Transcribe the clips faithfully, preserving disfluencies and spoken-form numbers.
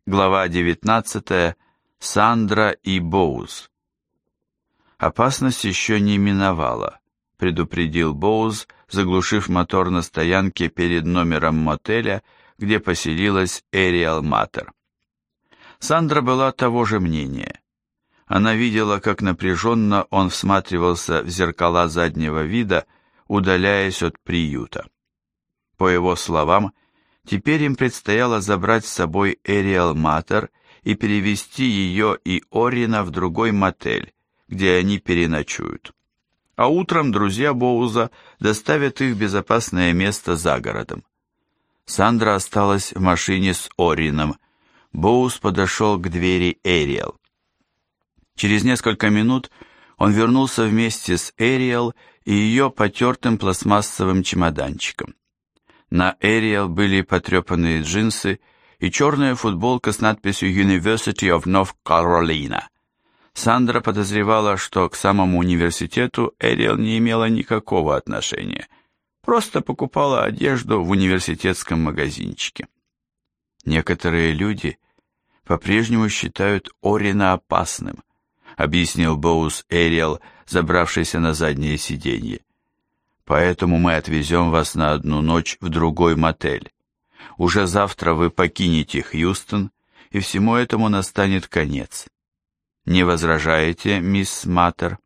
Глава девятнадцатая. Сандра и Боуз. «Опасность еще не миновала», — предупредил Боуз, заглушив мотор на стоянке перед номером мотеля, где поселилась Эриэл Матер. Сандра была того же мнения. Она видела, как напряженно он всматривался в зеркала заднего вида, удаляясь от приюта. По его словам, теперь им предстояло забрать с собой Эриэл Матер и перевезти ее и Оррина в другой мотель, где они переночуют. А утром друзья Боуза доставят их в безопасное место за городом. Сандра осталась в машине с Оррином. Боуз подошел к двери Эриэл. Через несколько минут он вернулся вместе с Эриэл и ее потертым пластмассовым чемоданчиком. На Эриэл были потрепанные джинсы и черная футболка с надписью University of North Carolina. Сандра подозревала, что к самому университету Эриэл не имела никакого отношения, просто покупала одежду в университетском магазинчике. Некоторые люди по-прежнему считают Оррина опасным, объяснил Боуз Эриэл, забравшийся на заднее сиденье. Поэтому мы отвезем вас на одну ночь в другой мотель. Уже завтра вы покинете Хьюстон, и всему этому настанет конец. Не возражаете, мисс Матер?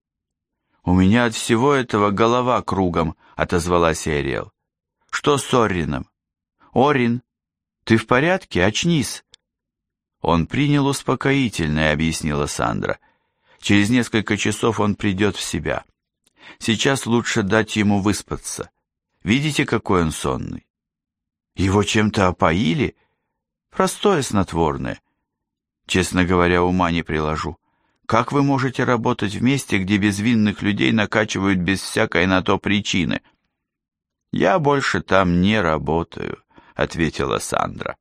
У меня от всего этого голова кругом, отозвалась Эриэл. Что с Оррином? Оррин, ты в порядке? Очнись. Он принял успокоительное, объяснила Сандра. Через несколько часов он придет в себя. Сейчас лучше дать ему выспаться. Видите, какой он сонный? Его чем-то опоили? Простое снотворное. Честно говоря, ума не приложу. Как вы можете работать в месте, где безвинных людей накачивают без всякой на то причины? Я больше там не работаю, ответила Сандра.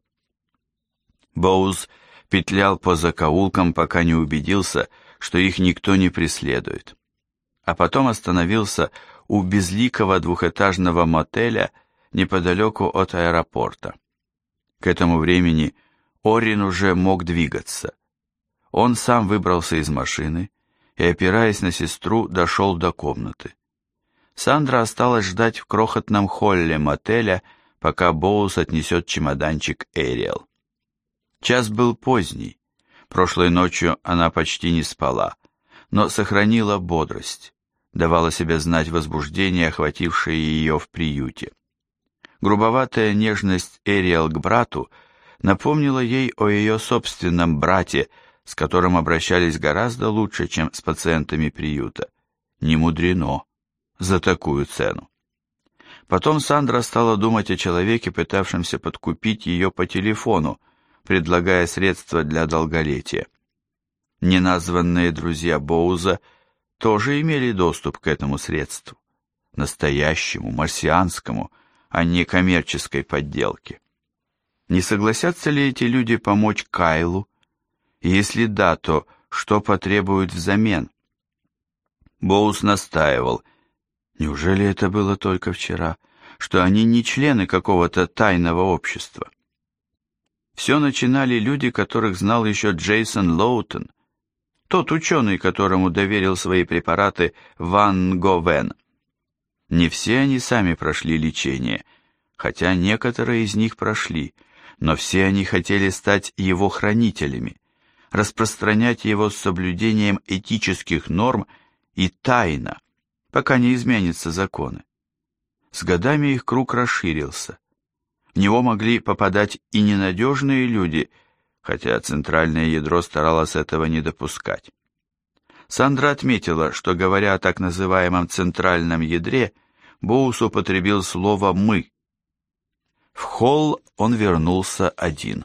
Боуз петлял по закоулкам, пока не убедился, что их никто не преследует. А потом остановился у безликого двухэтажного мотеля неподалеку от аэропорта. К этому времени Оррин уже мог двигаться. Он сам выбрался из машины и, опираясь на сестру, дошел до комнаты. Сандра осталась ждать в крохотном холле мотеля, пока Боуз отнесет чемоданчик Эриэл. Час был поздний. Прошлой ночью она почти не спала, но сохранила бодрость, давала себе знать возбуждение, охватившее ее в приюте. Грубоватая нежность Эриэл к брату напомнила ей о ее собственном брате, с которым обращались гораздо лучше, чем с пациентами приюта. Не мудрено за такую цену. Потом Сандра стала думать о человеке, пытавшемся подкупить ее по телефону, предлагая средства для долголетия. Неназванные друзья Боуза тоже имели доступ к этому средству, настоящему, марсианскому, а не коммерческой подделке. Не согласятся ли эти люди помочь Кайлу? И если да, то что потребуют взамен? Боуз настаивал, неужели это было только вчера, что они не члены какого-то тайного общества? Все начинали люди, которых знал еще Джейсон Лоутон, тот ученый, которому доверил свои препараты Ван Говен. Не все они сами прошли лечение, хотя некоторые из них прошли, но все они хотели стать его хранителями, распространять его с соблюдением этических норм и тайно, пока не изменятся законы. С годами их круг расширился. В него могли попадать и ненадежные люди, хотя центральное ядро старалось этого не допускать. Сандра отметила, что, говоря о так называемом центральном ядре, Боуз употребил слово «мы». В холл он вернулся один.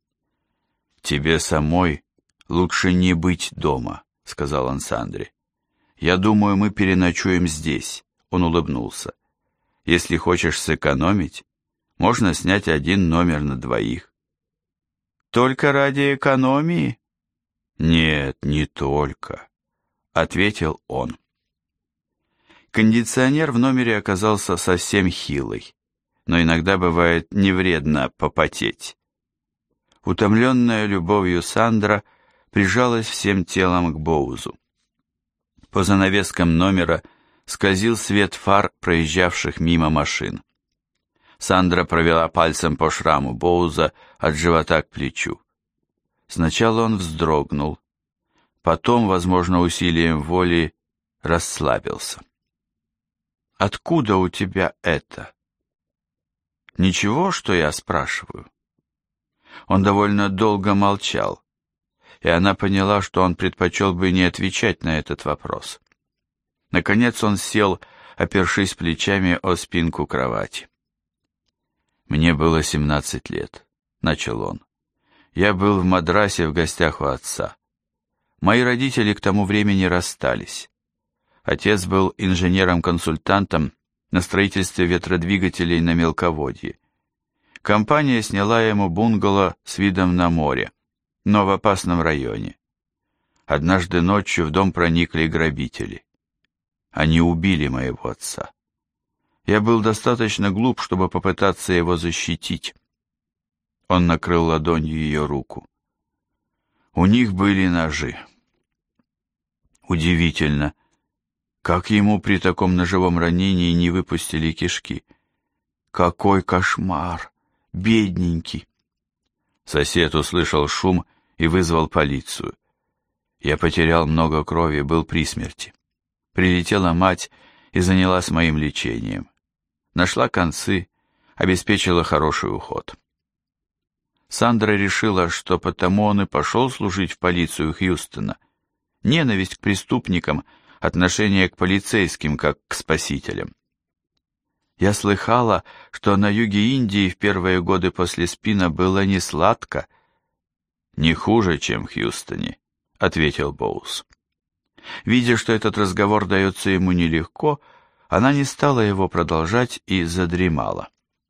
«Тебе самой лучше не быть дома», — сказал он Сандре. «Я думаю, мы переночуем здесь», — он улыбнулся. «Если хочешь сэкономить, можно снять один номер на двоих». «Только ради экономии?» «Нет, не только», — ответил он. Кондиционер в номере оказался совсем хилый, но иногда бывает не вредно попотеть. Утомленная любовью Сандра прижалась всем телом к Боузу. По занавескам номера скользил свет фар проезжавших мимо машин. Сандра провела пальцем по шраму Боуза от живота к плечу. Сначала он вздрогнул, потом, возможно, усилием воли, расслабился. «Откуда у тебя это?» «Ничего, что я спрашиваю?» Он довольно долго молчал, и она поняла, что он предпочел бы не отвечать на этот вопрос. Наконец он сел, опершись плечами о спинку кровати. «Мне было семнадцать лет», — начал он. «Я был в Мадрасе в гостях у отца. Мои родители к тому времени расстались. Отец был инженером-консультантом на строительстве ветродвигателей на мелководье. Компания сняла ему бунгало с видом на море, но в опасном районе. Однажды ночью в дом проникли грабители. Они убили моего отца. Я был достаточно глуп, чтобы попытаться его защитить». Он накрыл ладонью ее руку. У них были ножи. Удивительно, как ему при таком ножевом ранении не выпустили кишки. Какой кошмар! Бедненький! Сосед услышал шум и вызвал полицию. Я потерял много крови, был при смерти. Прилетела мать и занялась моим лечением. Нашла концы, обеспечила хороший уход. Сандра решила, что потому он и пошел служить в полицию Хьюстона. Ненависть к преступникам, отношение к полицейским, как к спасителям. Я слыхала, что на юге Индии в первые годы после Спина было не сладко. «Не хуже, чем в Хьюстоне», — ответил Боуз. Видя, что этот разговор дается ему нелегко, она не стала его продолжать и задремала.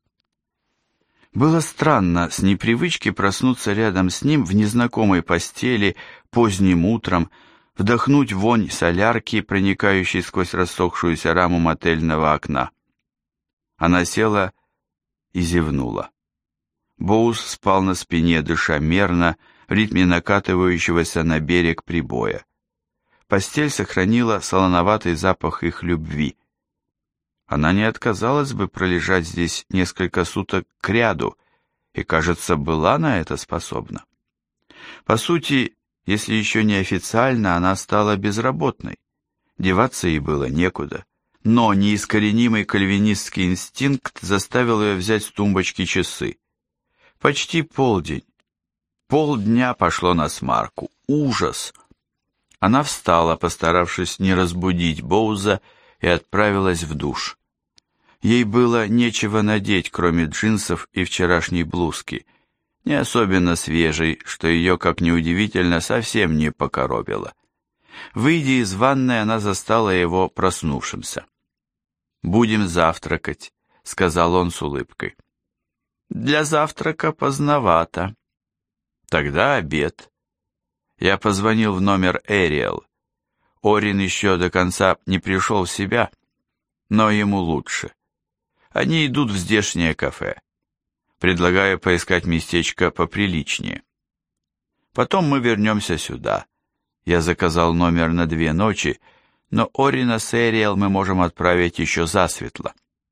Было странно с непривычки проснуться рядом с ним в незнакомой постели поздним утром, вдохнуть вонь солярки, проникающей сквозь рассохшуюся раму мотельного окна. Она села и зевнула. Боуз спал на спине, дыша мерно, в ритме накатывающегося на берег прибоя. Постель сохранила солоноватый запах их любви. Она не отказалась бы пролежать здесь несколько суток кряду, и, кажется, была на это способна. По сути, если еще не официально, она стала безработной. Деваться ей было некуда. Но неискоренимый кальвинистский инстинкт заставил ее взять с тумбочки часы. Почти полдень. Полдня пошло на смарку. Ужас! Она встала, постаравшись не разбудить Боуза, и отправилась в душ. Ей было нечего надеть, кроме джинсов и вчерашней блузки, не особенно свежей, что ее, как ни удивительно, совсем не покоробило. Выйдя из ванной, она застала его проснувшимся. «Будем завтракать», — сказал он с улыбкой. «Для завтрака поздновато». «Тогда обед». Я позвонил в номер Эриэл. Орин еще до конца не пришел в себя, но ему лучше. Они идут в здешнее кафе. Предлагаю поискать местечко поприличнее. Потом мы вернемся сюда. Я заказал номер на две ночи, но Орина с Эриэл мы можем отправить еще засветло.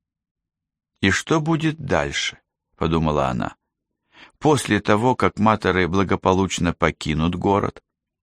«И что будет дальше?» — подумала она. «После того, как матеры благополучно покинут город».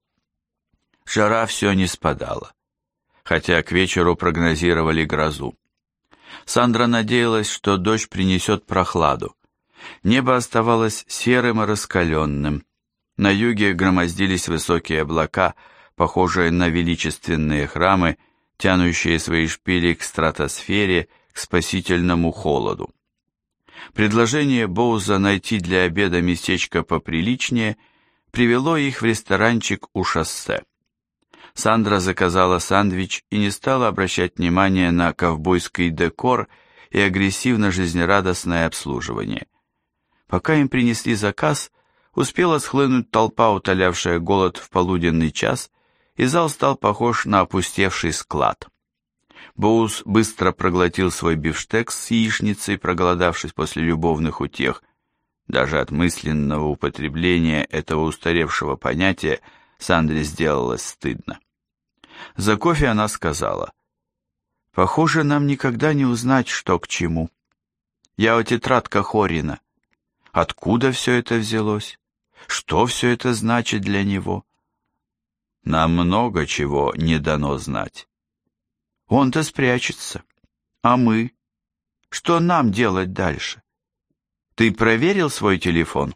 Жара все не спадала, хотя к вечеру прогнозировали грозу. Сандра надеялась, что дождь принесет прохладу. Небо оставалось серым и раскаленным. На юге громоздились высокие облака, похожие на величественные храмы, тянущие свои шпили к стратосфере, к спасительному холоду. Предложение Боуза найти для обеда местечко поприличнее привело их в ресторанчик у шоссе. Сандра заказала сэндвич и не стала обращать внимания на ковбойский декор и агрессивно-жизнерадостное обслуживание. Пока им принесли заказ, успела схлынуть толпа, утолявшая голод в полуденный час, и зал стал похож на опустевший склад. Боуз быстро проглотил свой бифштекс с яичницей, проголодавшись после любовных утех, Даже от мысленного употребления этого устаревшего понятия Сандре сделалось стыдно. За кофе она сказала: «Похоже, нам никогда не узнать, что к чему. Я о тетрадках Орина. Откуда все это взялось? Что все это значит для него? Нам много чего не дано знать. Он-то спрячется. А мы? Что нам делать дальше? Ты проверил свой телефон?»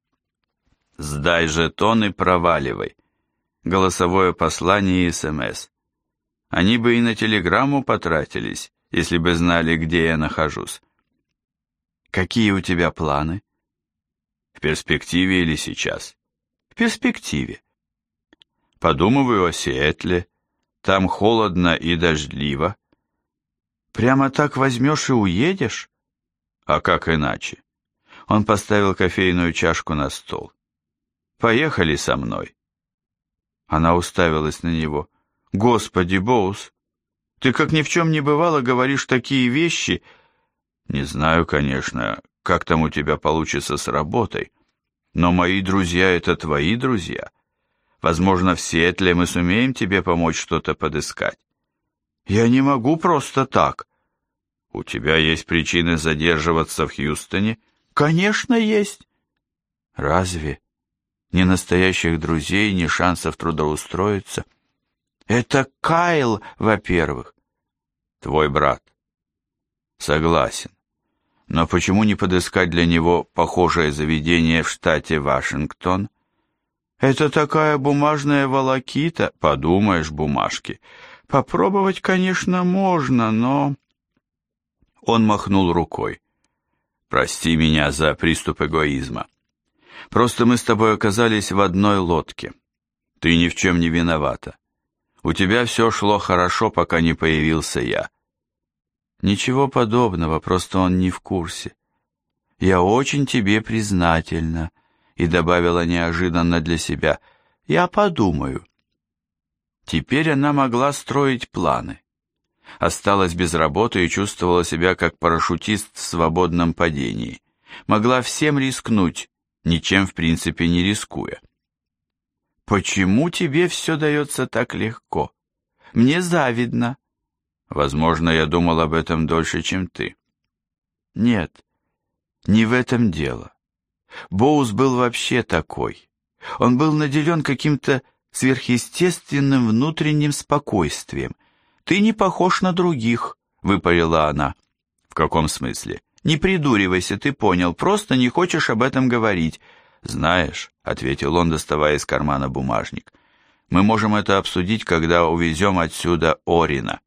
«Сдай жетон и проваливай». Голосовое послание и СМС. Они бы и на телеграмму потратились, если бы знали, где я нахожусь. «Какие у тебя планы?» «В перспективе или сейчас?» «В перспективе». «Подумываю о Сиэтле. Там холодно и дождливо». «Прямо так возьмешь и уедешь?» «А как иначе?» Он поставил кофейную чашку на стол. «Поехали со мной». Она уставилась на него. «Господи, Боуз, ты как ни в чем не бывало говоришь такие вещи». «Не знаю, конечно, как там у тебя получится с работой, но мои друзья — это твои друзья. Возможно, в Сиэтле мы сумеем тебе помочь что-то подыскать». «Я не могу просто так». «У тебя есть причины задерживаться в Хьюстоне?» «Конечно, есть». «Разве? Ни настоящих друзей, ни шансов трудоустроиться?» «Это Кайл, во-первых». «Твой брат». «Согласен. Но почему не подыскать для него похожее заведение в штате Вашингтон?» «Это такая бумажная волокита». «Подумаешь, бумажки. Попробовать, конечно, можно, но...» Он махнул рукой. «Прости меня за приступ эгоизма. Просто мы с тобой оказались в одной лодке. Ты ни в чем не виновата. У тебя все шло хорошо, пока не появился я». «Ничего подобного, просто он не в курсе. Я очень тебе признательна», и добавила неожиданно для себя: «Я подумаю». Теперь она могла строить планы. Осталась без работы и чувствовала себя как парашютист в свободном падении. Могла всем рискнуть, ничем в принципе не рискуя. «Почему тебе все дается так легко? Мне завидно». «Возможно, я думал об этом дольше, чем ты». «Нет, не в этом дело. Боуз был вообще такой. Он был наделен каким-то сверхъестественным внутренним спокойствием. Ты не похож на других», — выпалила она. «В каком смысле?» «Не придуривайся, ты понял, просто не хочешь об этом говорить». «Знаешь», — ответил он, доставая из кармана бумажник, «мы можем это обсудить, когда увезем отсюда Орина».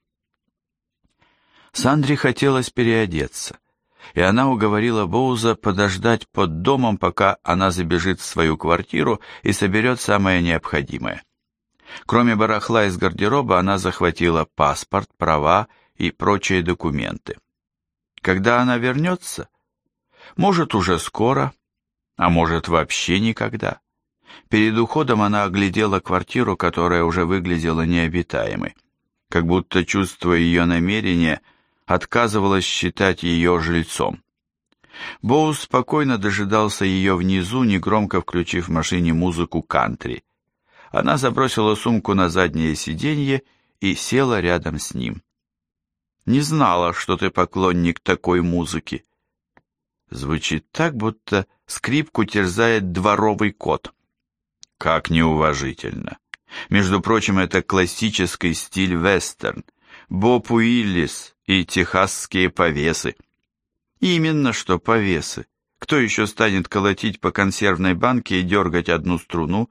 Сандре хотелось переодеться, и она уговорила Боуза подождать под домом, пока она забежит в свою квартиру и соберет самое необходимое. Кроме барахла из гардероба, она захватила паспорт, права и прочие документы. Когда она вернется? Может, уже скоро, а может, вообще никогда. Перед уходом она оглядела квартиру, которая уже выглядела необитаемой, как будто, чувствуя ее намерение, отказывалась считать ее жильцом. Боуз спокойно дожидался ее внизу, негромко включив в машине музыку кантри. Она забросила сумку на заднее сиденье и села рядом с ним. «Не знала, что ты поклонник такой музыки». Звучит так, будто скрипку терзает дворовый кот. Как неуважительно. Между прочим, это классический стиль вестерн. Боб Уиллис и техасские повесы. Именно что повесы. Кто еще станет колотить по консервной банке и дергать одну струну?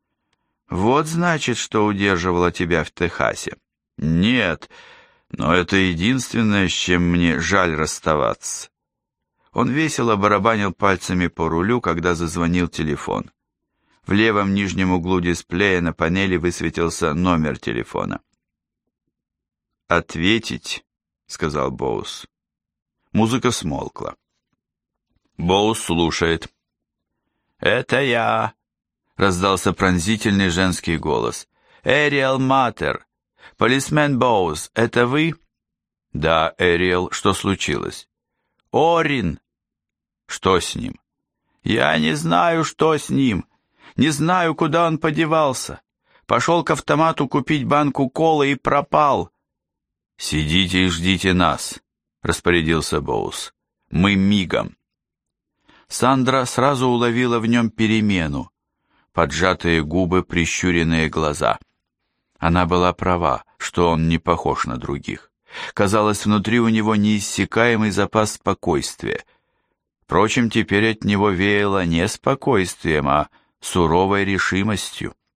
Вот значит, что удерживало тебя в Техасе. Нет, но это единственное, с чем мне жаль расставаться. Он весело барабанил пальцами по рулю, когда зазвонил телефон. В левом нижнем углу дисплея на панели высветился номер телефона. «Ответить», — сказал Боуз. Музыка смолкла. Боуз слушает. «Это я», — раздался пронзительный женский голос. «Эриэл Матер. Полисмен Боуз, это вы?» «Да, Эриэл, что случилось?» «Орин». «Что с ним?» «Я не знаю, что с ним. Не знаю, куда он подевался. Пошел к автомату купить банку колы и пропал». «Сидите и ждите нас», — распорядился Боуз. «Мы мигом». Сандра сразу уловила в нем перемену. Поджатые губы, прищуренные глаза. Она была права, что он не похож на других. Казалось, внутри у него неиссякаемый запас спокойствия. Впрочем, теперь от него веяло не спокойствием, а суровой решимостью.